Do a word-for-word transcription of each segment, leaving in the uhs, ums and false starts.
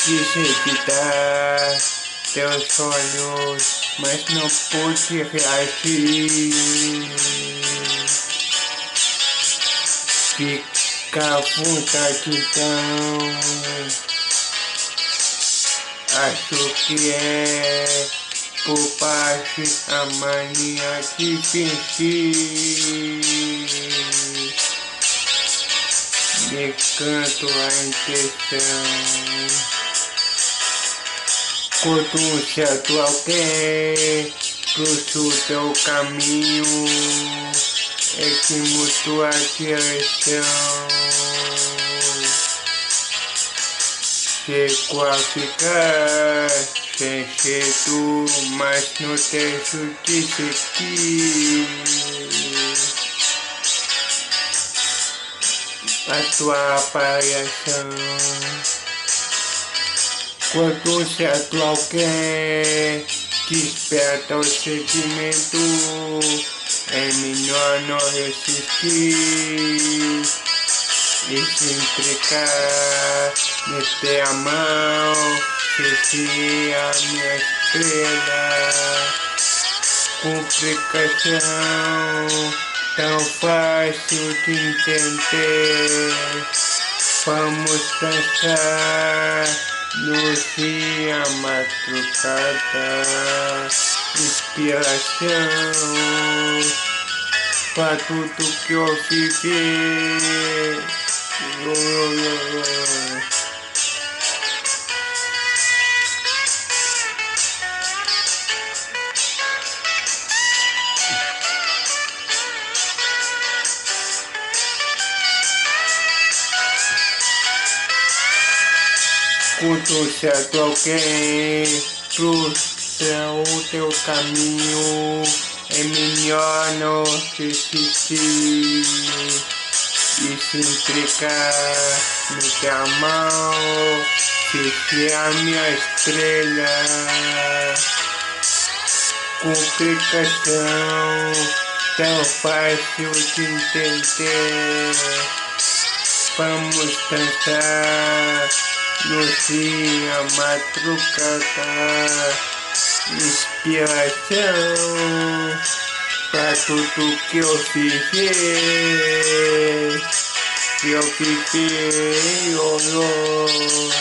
executar teus sonhos, mas não pude reagir. Fica à vontade então, acho que é bobagem a mania de fingir. Me canto a intenção, quando um certo alguém cruza o teu caminho, é que mudou a direção. Chegou a ficar sem jeito, mas não deixo de seguir a tua aparição. Quando um certo alguém desperta o sentimento, é melhor não resistir e se entregar, meter a mão, seguir a minha estrela. Complicação tão fácil de entender. Vamos dançar no dia madrugada, inspiração pra tudo que eu vivi. Oh, oh, oh. Quando certo alguém cruza o teu caminho, é melhor não resistir e se entregar, meter a mão, seguir a minha estrela. Complicação tão fácil de entender. Vamos dançar no dia madrugada, inspiração pra tudo que eu vivi, que eu vivi, oh, oh.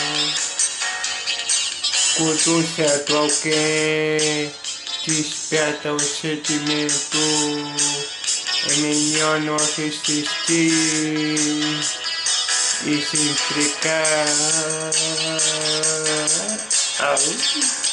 Quando um certo alguém desperta o sentimento, é melhor não resistir e se entregar. Au.